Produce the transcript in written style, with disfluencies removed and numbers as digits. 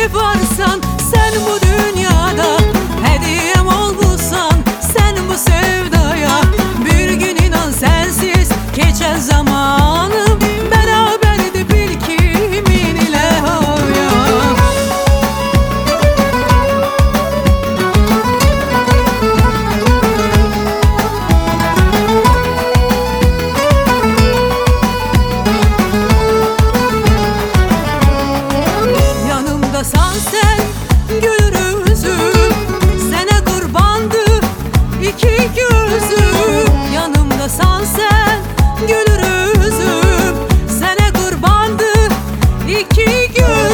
ne varsan sen bu dünyada, hediyem olmuşsan sen bu sevdaya. Bir gün inan sensiz geçen zamanım, beraberdi bil kimin ile hayat. Yanımdasan sen gülür yüzüm, sana kurbandı iki gözüm. Yanımdasan sen gülür yüzüm, sana kurbandı iki gözüm.